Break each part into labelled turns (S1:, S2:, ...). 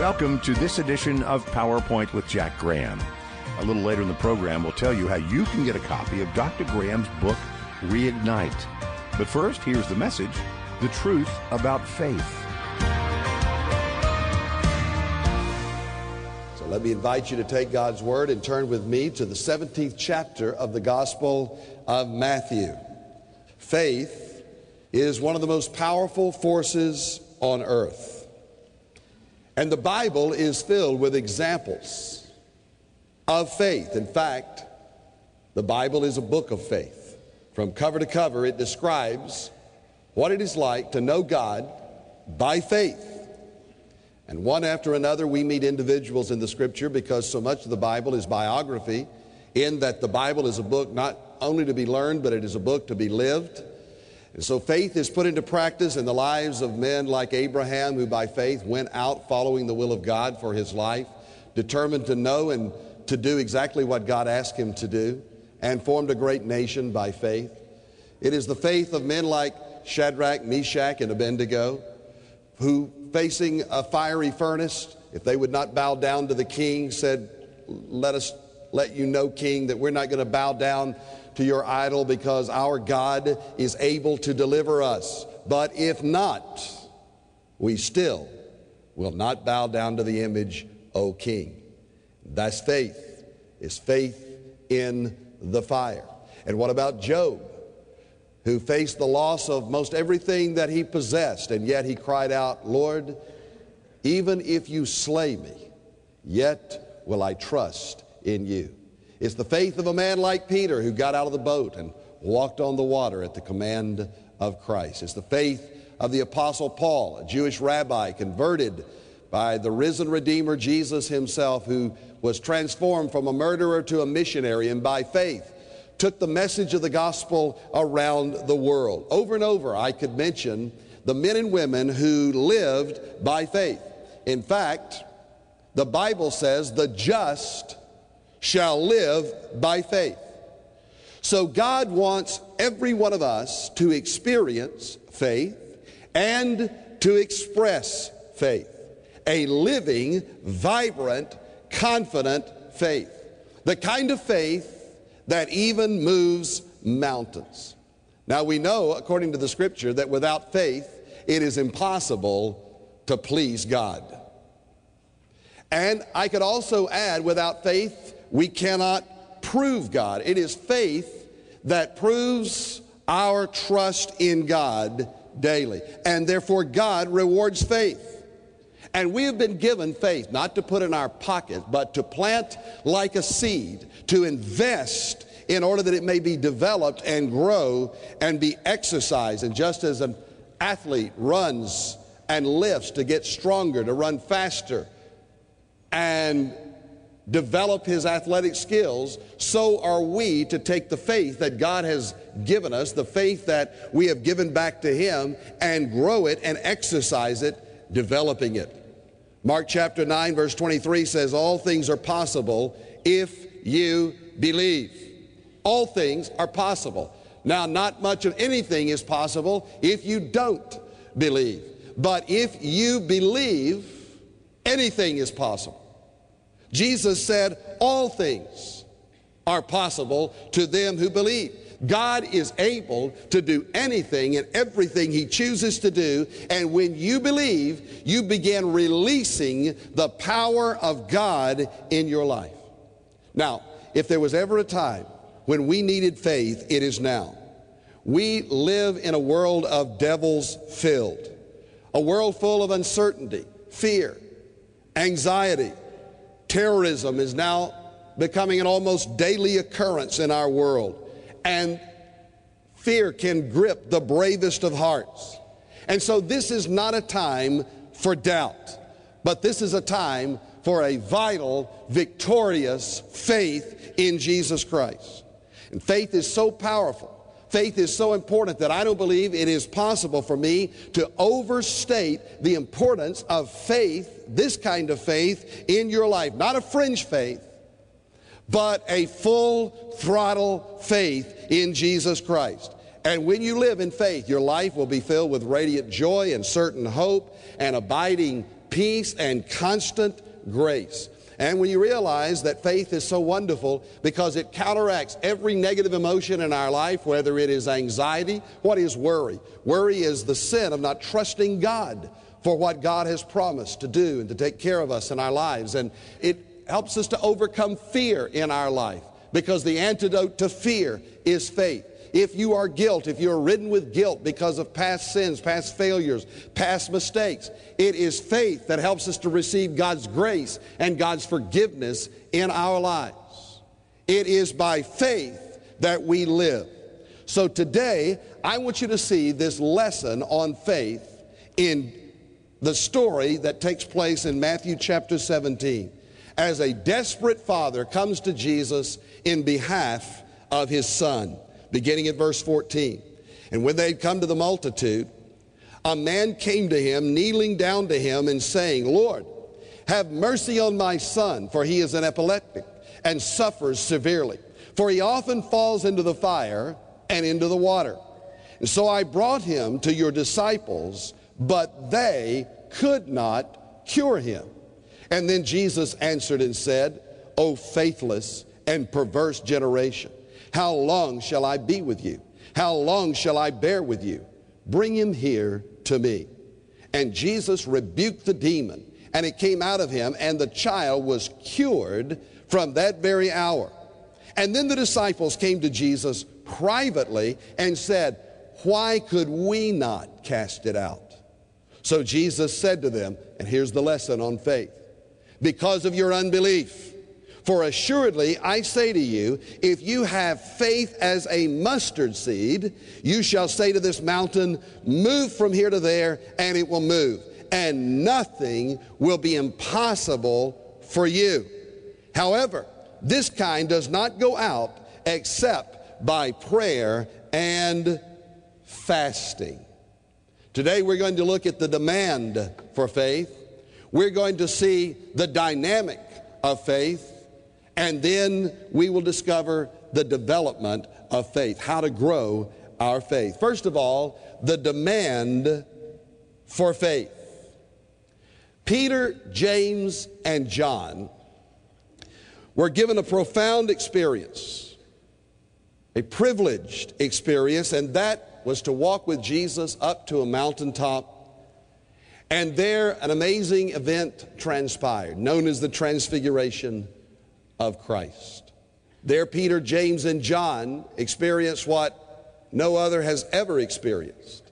S1: Welcome to this edition of PowerPoint with Jack Graham. A little later in the program, we'll tell you how you can get a copy of Dr. Graham's book, Reignite. But first, here's the message, the truth about faith.
S2: So let me invite you to take God's Word and turn with me to the 17th chapter of the Gospel of Matthew. Faith is one of the most powerful forces on earth. And the Bible is filled with examples of faith. In fact, the Bible is a book of faith. From cover to cover, it describes what it is like to know God by faith. And one after another, we meet individuals in the Scripture, because so much of the Bible is biography, in that the Bible is a book not only to be learned, but it is a book to be lived. And so faith is put into practice in the lives of men like Abraham, who by faith went out following the will of God for his life, determined to know and to do exactly what God asked him to do, and formed a great nation by faith. It is the faith of men like Shadrach, Meshach, and Abednego, who, facing a fiery furnace, if they would not bow down to the king, said, let you know, king, that we're not going to bow down to your idol, because our God is able to deliver us. But if not, we still will not bow down to the image, O king. That's faith, is faith in the fire. And what about Job, who faced the loss of most everything that he possessed, and yet he cried out, Lord, even if you slay me, yet will I trust in you. It's the faith of a man like Peter, who got out of the boat and walked on the water at the command of Christ. It's the faith of the Apostle Paul, a Jewish rabbi converted by the risen Redeemer Jesus himself, who was transformed from a murderer to a missionary, and by faith took the message of the gospel around the world. Over and over, I could mention the men and women who lived by faith. In fact, the Bible says the just shall live by faith. So God wants every one of us to experience faith and to express faith. A living, vibrant, confident faith. The kind of faith that even moves mountains. Now we know, according to the Scripture, that without faith it is impossible to please God. And I could also add, without faith we cannot prove God. It is faith that proves our trust in God daily. And therefore God rewards faith. And we have been given faith, not to put in our pocket, but to plant like a seed, to invest in order that it may be developed and grow and be exercised. And just as an athlete runs and lifts to get stronger, to run faster, and develop his athletic skills, so are we to take the faith that God has given us, the faith that we have given back to Him, and grow it and exercise it, developing it. Mark chapter 9 verse 23 says, all things are possible if you believe. All things are possible. Now, not much of anything is possible if you don't believe. But if you believe, anything is possible. Jesus said, all things are possible to them who believe. God is able to do anything and everything He chooses to do. And when you believe, you begin releasing the power of God in your life. Now, if there was ever a time when we needed faith, it is now. We live in a world of devils filled, a world full of uncertainty, fear, anxiety. Terrorism is now becoming an almost daily occurrence in our world. And fear can grip the bravest of hearts. And so this is not a time for doubt, but this is a time for a vital, victorious faith in Jesus Christ. And faith is so powerful. Faith is so important that I don't believe it is possible for me to overstate the importance of faith, this kind of faith in your life. Not a fringe faith, but a full throttle faith in Jesus Christ. And when you live in faith, your life will be filled with radiant joy and certain hope and abiding peace and constant grace. And when you realize that faith is so wonderful because it counteracts every negative emotion in our life, whether it is anxiety, what is worry? Worry is the sin of not trusting God for what God has promised to do and to take care of us in our lives. And it helps us to overcome fear in our life because the antidote to fear is faith. If you are guilt, if you're ridden with guilt because of past sins, past failures, past mistakes, it is faith that helps us to receive God's grace and God's forgiveness in our lives. It is by faith that we live. So today, I want you to see this lesson on faith in the story that takes place in Matthew chapter 17, as a desperate father comes to Jesus in behalf of his son. Beginning at verse 14. And when they had come to the multitude, a man came to him, kneeling down to him and saying, Lord, have mercy on my son, for he is an epileptic and suffers severely. For he often falls into the fire and into the water. And so I brought him to your disciples, but they could not cure him. And then Jesus answered and said, O faithless and perverse generation, how long shall I be with you? How long shall I bear with you? Bring him here to me. And Jesus rebuked the demon, and it came out of him, and the child was cured from that very hour. And then the disciples came to Jesus privately and said, why could we not cast it out? So Jesus said to them, and here's the lesson on faith, because of your unbelief. For assuredly, I say to you, if you have faith as a mustard seed, you shall say to this mountain, move from here to there, and it will move. And nothing will be impossible for you. However, this kind does not go out except by prayer and fasting. Today we're going to look at the demand for faith. We're going to see the dynamic of faith. And then we will discover the development of faith, how to grow our faith. First of all, the demand for faith. Peter, James, and John were given a profound experience, a privileged experience, and that was to walk with Jesus up to a mountaintop. And there an amazing event transpired, known as the Transfiguration of Christ. There Peter, James, and John experienced what no other has ever experienced.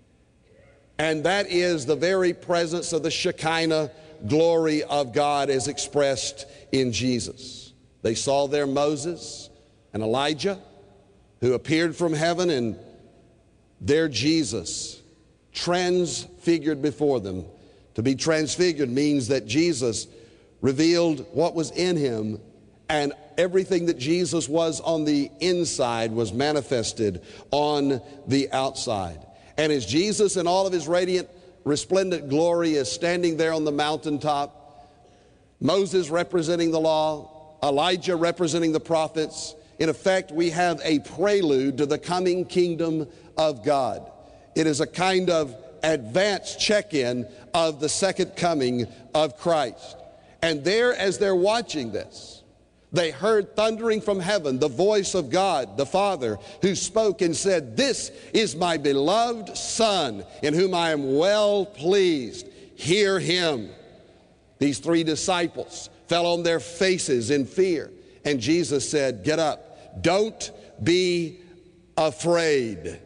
S2: And that is the very presence of the Shekinah glory of God as expressed in Jesus. They saw there Moses and Elijah who appeared from heaven, and there Jesus transfigured before them. To be transfigured means that Jesus revealed what was in him, and everything that Jesus was on the inside was manifested on the outside. And as Jesus in all of his radiant, resplendent glory is standing there on the mountaintop, Moses representing the law, Elijah representing the prophets, in effect we have a prelude to the coming kingdom of God. It is a kind of advanced check-in of the second coming of Christ. And there, as they're watching this, they heard thundering from heaven the voice of God, the Father, who spoke and said, "This is my beloved Son, in whom I am well pleased. Hear him." These three disciples fell on their faces in fear. And Jesus said, "Get up. Don't be afraid."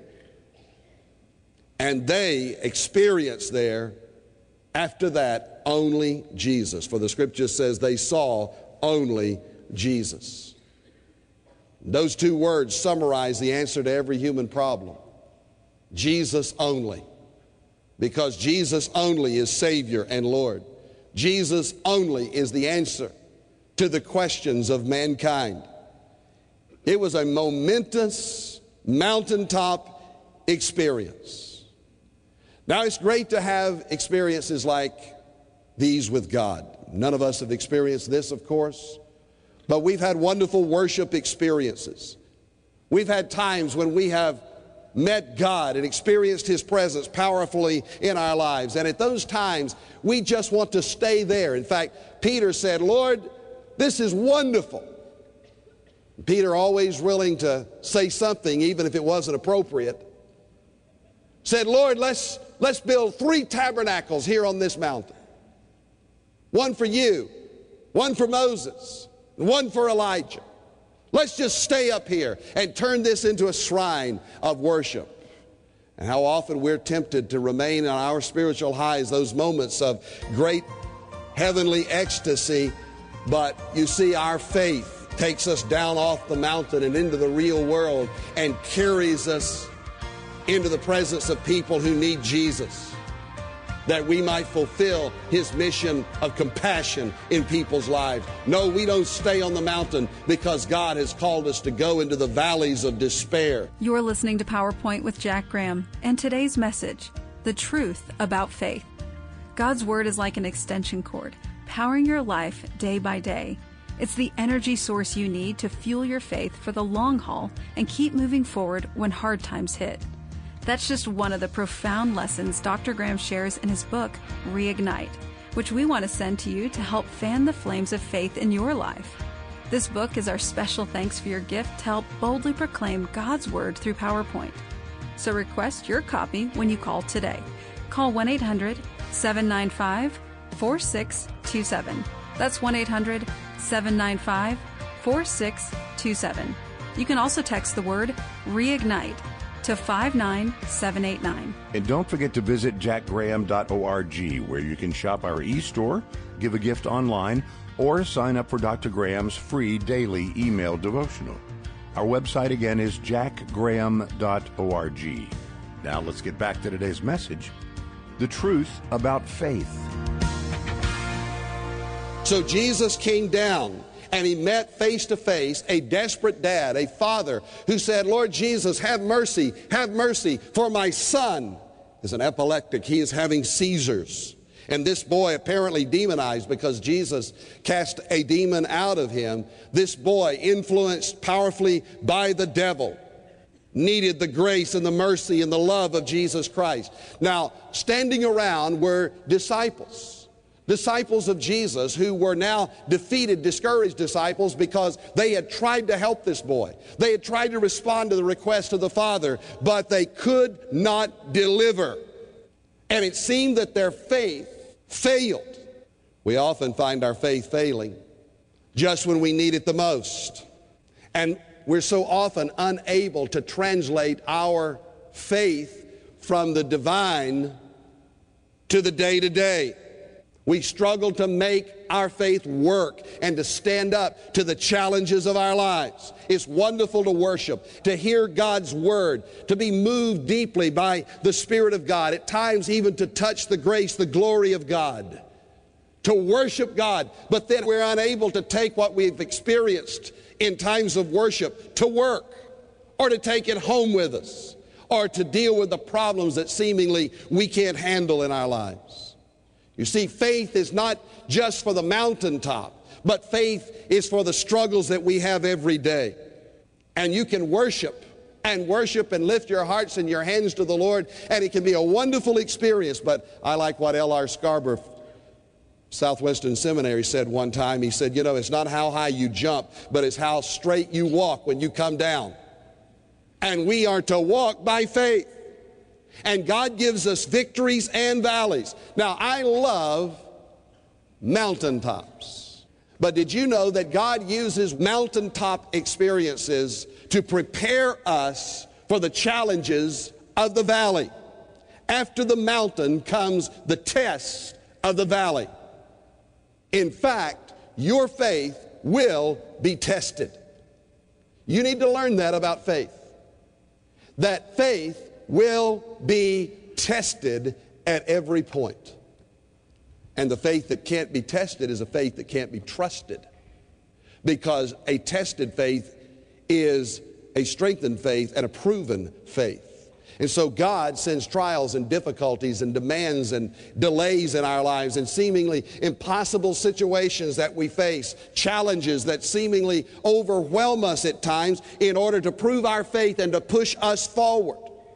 S2: And they experienced there, after that, only Jesus. For the scripture says they saw only Jesus. Those two words summarize the answer to every human problem. Jesus only. Because Jesus only is Savior and Lord. Jesus only is the answer to the questions of mankind. It was a momentous mountaintop experience. Now, it's great to have experiences like these with God. None of us have experienced this, of course, but we've had wonderful worship experiences. We've had times when we have met God and experienced His presence powerfully in our lives. And at those times, we just want to stay there. In fact, Peter said, Lord, this is wonderful. Peter, always willing to say something, even if it wasn't appropriate, said, Lord, let's build 3 tabernacles here on this mountain. One for you, one for Moses, and one for Elijah. Let's just stay up here and turn this into a shrine of worship. And how often we're tempted to remain on our spiritual highs, those moments of great heavenly ecstasy, but you see, our faith takes us down off the mountain and into the real world and carries us into the presence of people who need Jesus, that we might fulfill His mission of compassion in people's lives. No, we don't stay on the mountain because God has called us to go into the valleys of despair.
S3: You're listening to PowerPoint with Jack Graham, and today's message, the truth about faith. God's Word is like an extension cord, powering your life day by day. It's the energy source you need to fuel your faith for the long haul and keep moving forward when hard times hit. That's just one of the profound lessons Dr. Graham shares in his book, Reignite, which we want to send to you to help fan the flames of faith in your life. This book is our special thanks for your gift to help boldly proclaim God's Word through PowerPoint. So request your copy when you call today. Call 1-800-795-4627. That's 1-800-795-4627. You can also text the word Reignite to 59789.
S1: And don't forget to visit jackgraham.org, where you can shop our e-store, give a gift online, or sign up for Dr. Graham's free daily email devotional. Our website again is jackgraham.org. Now let's get back to today's message, the truth about faith.
S2: So Jesus came down and He met face to face a desperate dad, a father who said, Lord Jesus, have mercy, for my son is an epileptic. He is having seizures. And this boy, apparently demonized because Jesus cast a demon out of him, this boy, influenced powerfully by the devil, needed the grace and the mercy and the love of Jesus Christ. Now, standing around were disciples of Jesus who were now defeated, discouraged disciples because they had tried to help this boy. They had tried to respond to the request of the Father, but they could not deliver. And it seemed that their faith failed. We often find our faith failing just when we need it the most. And we're so often unable to translate our faith from the divine to the day-to-day. We struggle to make our faith work and to stand up to the challenges of our lives. It's wonderful to worship, to hear God's Word, to be moved deeply by the Spirit of God, at times even to touch the grace, the glory of God, to worship God. But then we're unable to take what we've experienced in times of worship to work, or to take it home with us, or to deal with the problems that seemingly we can't handle in our lives. You see, faith is not just for the mountaintop, but faith is for the struggles that we have every day. And you can worship and lift your hearts and your hands to the Lord, and it can be a wonderful experience. But I like what L.R. Scarborough, Southwestern Seminary, said one time. He said, you know, it's not how high you jump, but it's how straight you walk when you come down. And we are to walk by faith. And God gives us victories and valleys. Now, I love mountaintops. But did you know that God uses mountaintop experiences to prepare us for the challenges of the valley? After the mountain comes the test of the valley. In fact, your faith will be tested. You need to learn that about faith. That faith will be tested at every point. And the faith that can't be tested is a faith that can't be trusted. Because a tested faith is a strengthened faith and a proven faith. And so God sends trials and difficulties and demands and delays in our lives and seemingly impossible situations that we face, challenges that seemingly overwhelm us at times in order to prove our faith and to push us forward.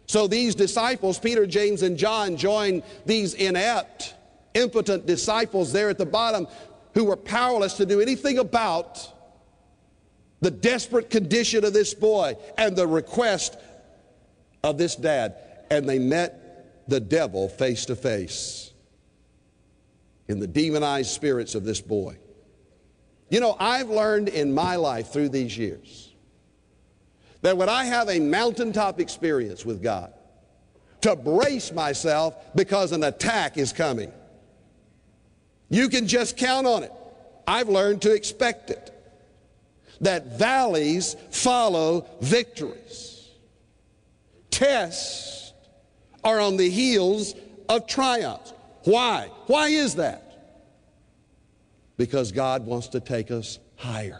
S2: So these disciples, Peter, James, and John, joined these inept, impotent disciples there at the bottom who were powerless to do anything about the desperate condition of this boy and the request of this dad. And they met the devil face to face in the demonized spirits of this boy. You know, I've learned in my life through these years that when I have a mountaintop experience with God, to brace myself because an attack is coming. You can just count on it. I've learned to expect it. That valleys follow victories. Tests are on the heels of triumphs. Why? Why is that? Because God wants to take us higher.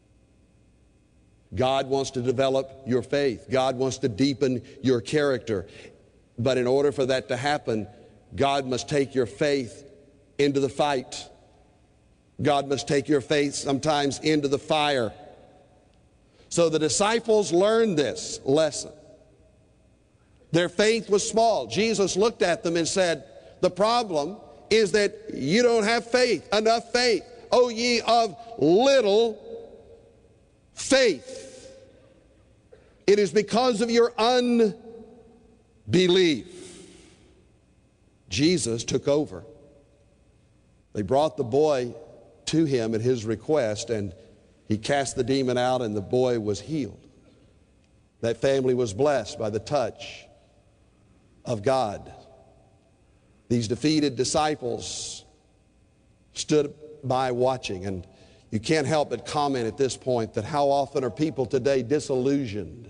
S2: God wants to develop your faith. God wants to deepen your character. But in order for that to happen, God must take your faith into the fight. God must take your faith sometimes into the fire. So the disciples learned this lesson. Their faith was small. Jesus looked at them and said, the problem is that you don't have faith, enough faith. O ye of little faith. It is because of your unbelief. Jesus took over. They brought the boy to him at his request, and he cast the demon out, and the boy was healed. That family was blessed by the touch of God. These defeated disciples stood by watching, and you can't help but comment at this point that how often are people today disillusioned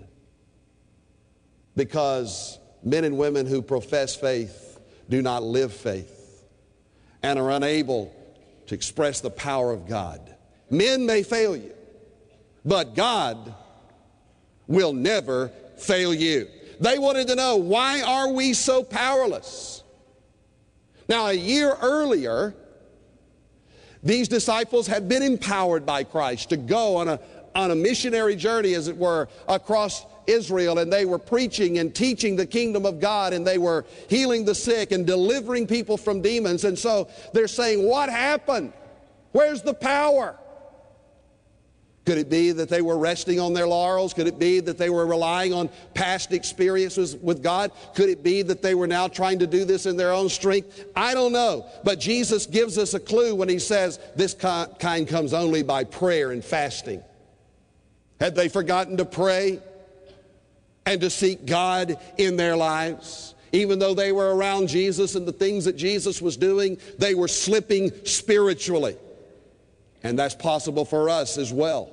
S2: because men and women who profess faith do not live faith and are unable to express the power of God. Men may fail you, but God will never fail you. They wanted to know, why are we so powerless? Now, a year earlier, these disciples had been empowered by Christ to go on a missionary journey, as it were, across Israel, and they were preaching and teaching the kingdom of God, and they were healing the sick and delivering people from demons. And so they're saying, what happened? Where's the power? Could it be that they were resting on their laurels? Could it be that they were relying on past experiences with God? Could it be that they were now trying to do this in their own strength? I don't know. But Jesus gives us a clue when he says this kind comes only by prayer and fasting. Had they forgotten to pray and to seek God in their lives? Even though they were around Jesus and the things that Jesus was doing, they were slipping spiritually. And that's possible for us as well.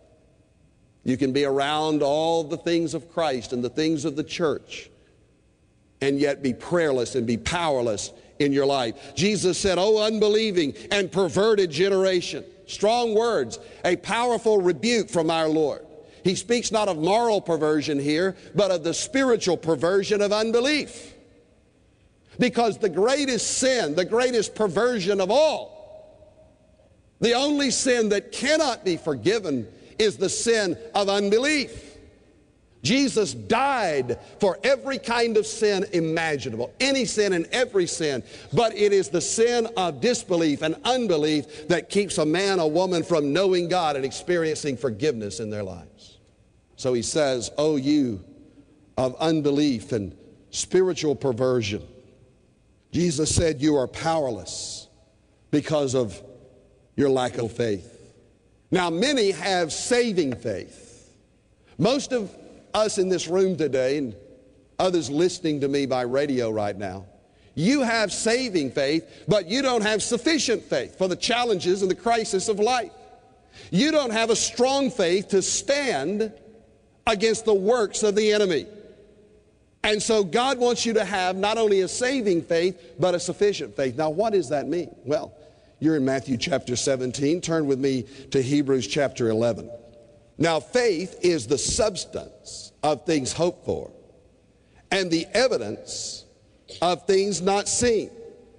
S2: You can be around all the things of Christ and the things of the church and yet be prayerless and be powerless in your life. Jesus said, "O unbelieving and perverted generation." Strong words, a powerful rebuke from our Lord. He speaks not of moral perversion here, but of the spiritual perversion of unbelief. Because the greatest sin, the greatest perversion of all, the only sin that cannot be forgiven is the sin of unbelief. Jesus died for every kind of sin imaginable, any sin and every sin, but it is the sin of disbelief and unbelief that keeps a man or woman from knowing God and experiencing forgiveness in their lives. So he says, "O you of unbelief and spiritual perversion." Jesus said you are powerless because of your lack of faith. Now, many have saving faith. Most of us in this room today and others listening to me by radio right now, you have saving faith, but you don't have sufficient faith for the challenges and the crisis of life. You don't have a strong faith to stand against the works of the enemy. And so God wants you to have not only a saving faith, but a sufficient faith. Now, what does that mean? Well, you're in Matthew chapter 17. Turn with me to Hebrews chapter 11. Now, faith is the substance of things hoped for and the evidence of things not seen.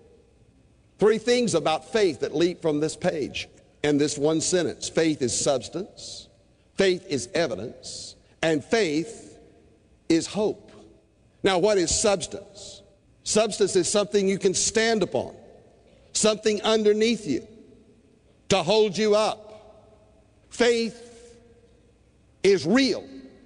S2: Three things about faith that leap from this page in this one sentence. Faith is substance, faith is evidence, and faith is hope. Now, what is substance? Substance is something you can stand upon, something underneath you to hold you up. Faith is real.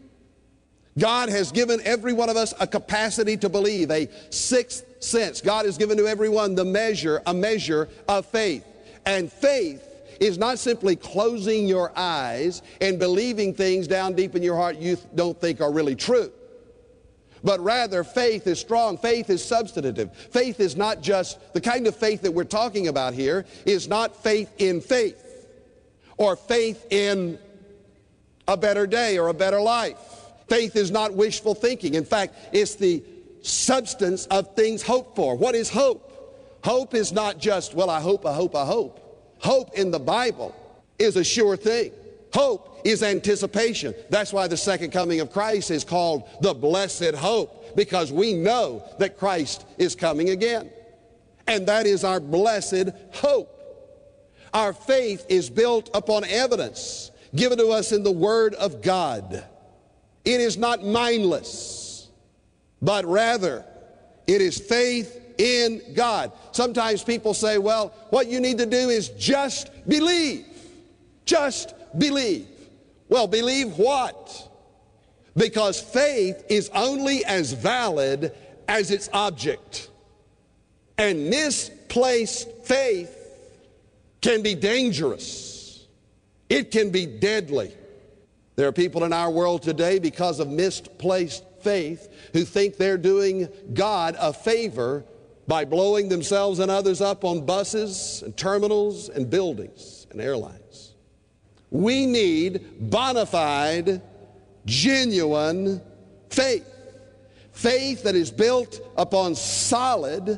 S2: God has given every one of us a capacity to believe, a sixth sense. God has given to everyone a measure of faith. And faith is not simply closing your eyes and believing things down deep in your heart you don't think are really true. But rather, faith is strong. Faith is substantive. Faith is not just, the kind of faith that we're talking about here is not faith in faith or faith in a better day or a better life. Faith is not wishful thinking. In fact, it's the substance of things hoped for. What is hope? Hope is not just, well, I hope. Hope in the Bible is a sure thing. Hope is anticipation. That's why the second coming of Christ is called the blessed hope, because we know that Christ is coming again. And that is our blessed hope. Our faith is built upon evidence given to us in the Word of God. It is not mindless, but rather it is faith in God. Sometimes people say, well, what you need to do is just believe. Just believe. Well, believe what? Because faith is only as valid as its object. And misplaced faith can be dangerous. It can be deadly. There are people in our world today, because of misplaced faith, who think they're doing God a favor by blowing themselves and others up on buses and terminals and buildings and airlines. We need bona fide, genuine faith. Faith that is built upon solid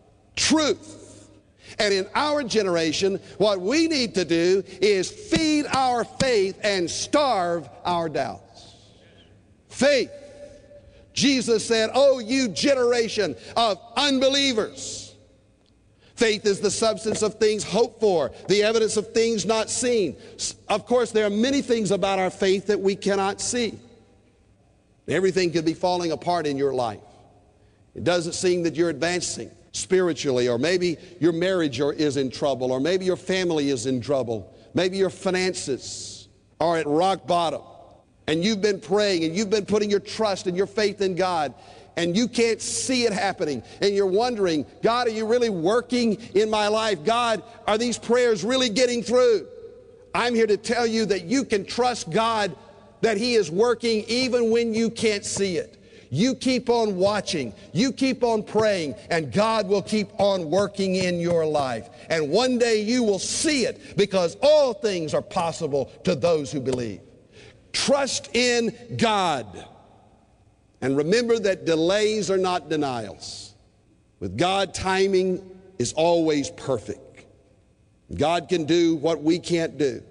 S2: truth. And in our generation, what we need to do is feed our faith and starve our doubts. Faith. Jesus said, "Oh, you generation of unbelievers." Faith is the substance of things hoped for, the evidence of things not seen. Of course, there are many things about our faith that we cannot see. Everything could be falling apart in your life. It doesn't seem that you're advancing spiritually, or maybe your marriage is in trouble, or maybe your family is in trouble. Maybe your finances are at rock bottom, and you've been praying, and you've been putting your trust and your faith in God, and you can't see it happening, and you're wondering, God, are you really working in my life? God, are these prayers really getting through? I'm here to tell you that you can trust God, that He is working even when you can't see it. You keep on watching, you keep on praying, and God will keep on working in your life. And one day you will see it, because all things are possible to those who believe. Trust in God. And remember that delays are not denials. With God, timing is always perfect. God can do what we can't do.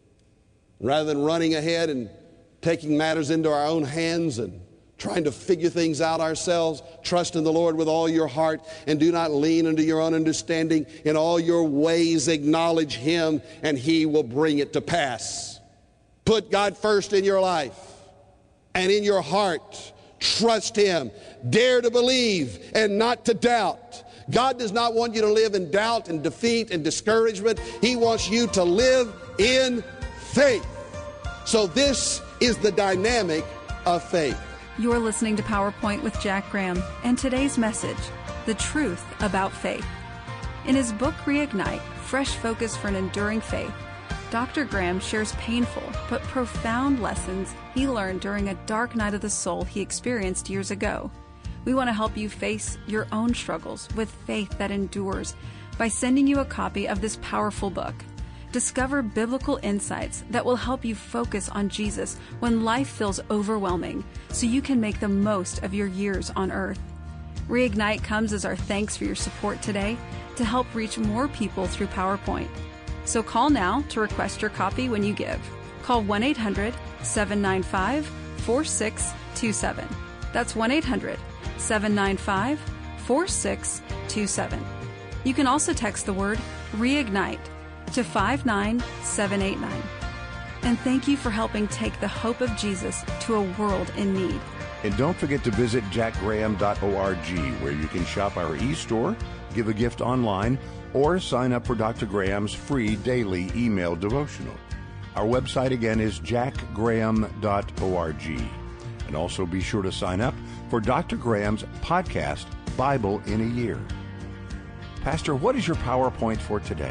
S2: Rather than running ahead and taking matters into our own hands and trying to figure things out ourselves, trust in the Lord with all your heart, and do not lean into your own understanding. In all your ways acknowledge Him, and He will bring it to pass. Put God first in your life and in your heart. Trust Him. Dare to believe and not to doubt. God does not want you to live in doubt and defeat and discouragement. He wants you to live in faith. So this is the dynamic of faith.
S3: You're listening to PowerPoint with Jack Graham, and today's message, the truth about faith. In his book, Reignite, Fresh Focus for an Enduring Faith, Dr. Graham shares painful but profound lessons he learned during a dark night of the soul he experienced years ago. We want to help you face your own struggles with faith that endures by sending you a copy of this powerful book. Discover biblical insights that will help you focus on Jesus when life feels overwhelming, so you can make the most of your years on earth. Reignite comes as our thanks for your support today to help reach more people through PowerPoint. So call now to request your copy when you give. Call 1-800-795-4627. That's 1-800-795-4627. You can also text the word Reignite to 59789. And thank you for helping take the hope of Jesus to a world in need.
S1: And don't forget to visit jackgraham.org, where you can shop our e-store, give a gift online, or sign up for Dr. Graham's free daily email devotional. Our website again is jackgraham.org. And also be sure to sign up for Dr. Graham's podcast, Bible in a Year. Pastor, what is your PowerPoint for today?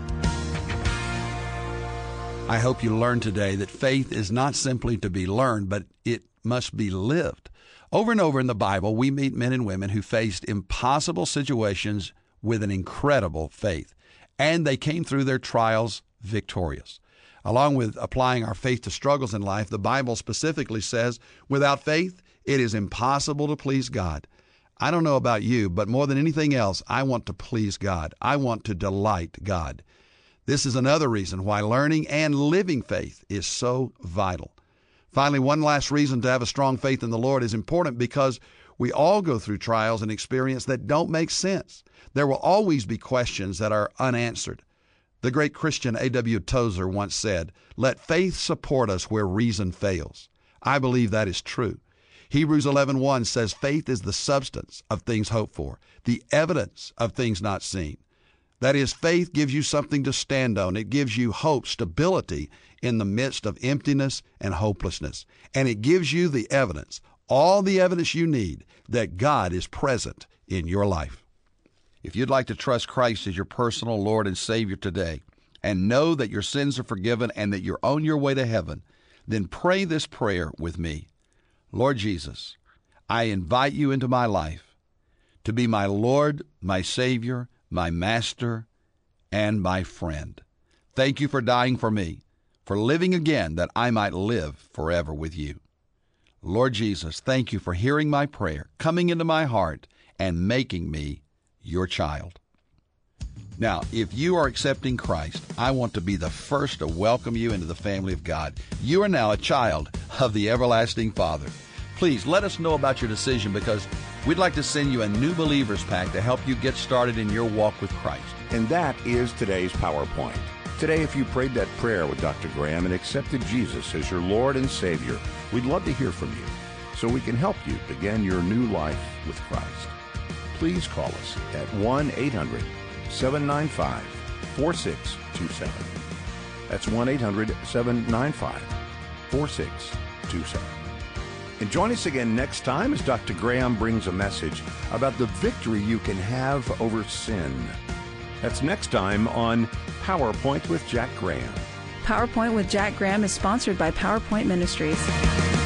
S4: I hope you learned today that faith is not simply to be learned, but it must be lived. Over and over in the Bible, we meet men and women who faced impossible situations with an incredible faith, and they came through their trials victorious. Along with applying our faith to struggles in life, the Bible specifically says, without faith, it is impossible to please God. I don't know about you, but more than anything else, I want to please God. I want to delight God. This is another reason why learning and living faith is so vital. Finally, one last reason to have a strong faith in the Lord is important because we all go through trials and experience that don't make sense. There will always be questions that are unanswered. The great Christian A.W. Tozer once said, "Let faith support us where reason fails." I believe that is true. Hebrews 11:1 says faith is the substance of things hoped for, the evidence of things not seen. That is, faith gives you something to stand on. It gives you hope, stability in the midst of emptiness and hopelessness. And it gives you the evidence, all the evidence you need that God is present in your life. If you'd like to trust Christ as your personal Lord and Savior today and know that your sins are forgiven and that you're on your way to heaven, then pray this prayer with me. Lord Jesus, I invite you into my life to be my Lord, my Savior, my Master, and my friend. Thank you for dying for me, for living again that I might live forever with you. Lord Jesus, thank you for hearing my prayer, coming into my heart, and making me your child. Now, if you are accepting Christ, I want to be the first to welcome you into the family of God. You are now a child of the everlasting Father. Please let us know about your decision because we'd like to send you a new Believer's Pack to help you get started in your walk with Christ.
S1: And that is today's PowerPoint. Today, if you prayed that prayer with Dr. Graham and accepted Jesus as your Lord and Savior, we'd love to hear from you so we can help you begin your new life with Christ. Please call us at 1-800-795-4627. That's 1-800-795-4627. And join us again next time as Dr. Graham brings a message about the victory you can have over sin. That's next time on PowerPoint with Jack Graham.
S3: PowerPoint with Jack Graham is sponsored by PowerPoint Ministries.